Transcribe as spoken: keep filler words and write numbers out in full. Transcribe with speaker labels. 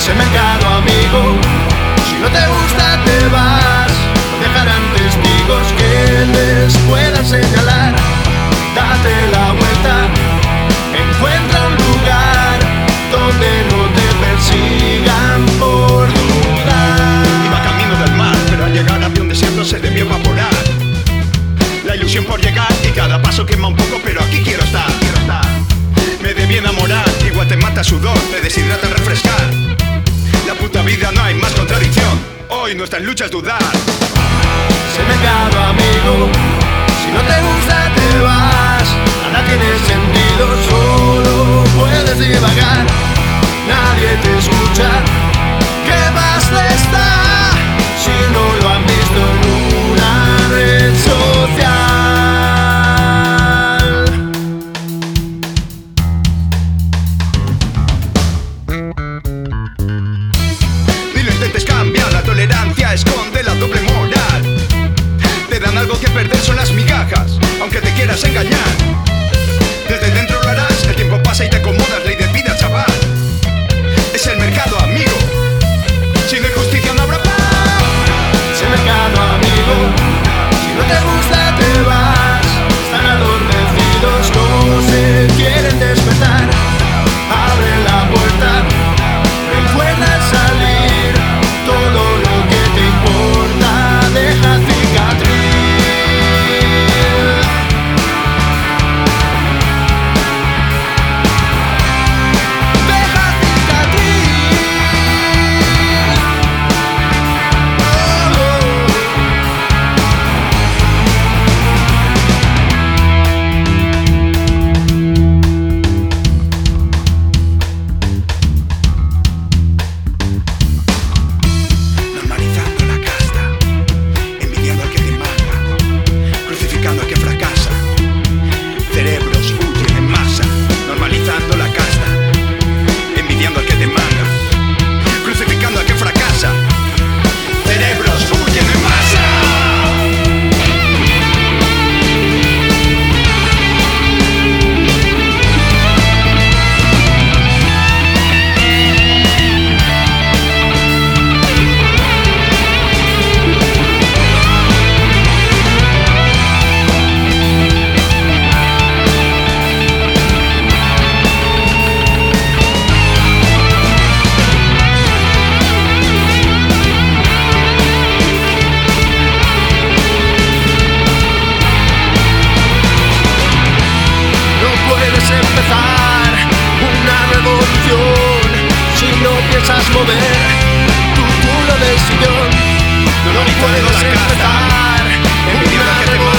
Speaker 1: ese mercado, amigo. Si no te gusta te vas, no dejarán testigos que les puedan señalar. Date la vuelta, encuentra un lugar donde no te persigan por dudar.
Speaker 2: Iba camino del mar, pero al llegar hacia un desierto se debió evaporar. La ilusión por llegar y cada paso quema un poco, pero aquí quiero estar, quiero estar. Me debí enamorar, igual te mata sudor, te deshidrata al refrescar. La puta vida no hay más contradicción, hoy nuestra lucha es dudar.
Speaker 1: Ese mercado, amigo, si no te gusta te vas. Nada tiene sentido, solo puedes divagar. Nadie te escucha, ¿qué más les da? Si no lo han visto en una red social.
Speaker 2: Ni lo intentes cambiar, la tolerancia esconde la doble moral. Te dan algo que perder, son las migajas, aunque te quieras engañar. Desde dentro lo harás, el tiempo pasa y te acomodas, ley de vida, chaval. Es el mercado, amigo, si no hay justicia no habrá paz.
Speaker 1: Ese mercado, amigo, si no te gusta te vas. Están adormecidos como se quieren despertar. Abre la puerta, recuerda salir. Todo lo que te importa deja cicatriz. Deja cicatriz. Oh, oh.
Speaker 2: Normalizando la casta, envidiando al que te manga, crucificando al que fracasa. Cerebros huyen en masa, normalizando la casta, envidiando al que te manga, crucificando al que fracasa. Cerebros huyen en masa.
Speaker 1: No puedes empezar una revolución si no piensas mover tu culo del sillón. No, no puedes
Speaker 2: la casta,
Speaker 1: empezar
Speaker 2: envidiando
Speaker 1: una
Speaker 2: al que te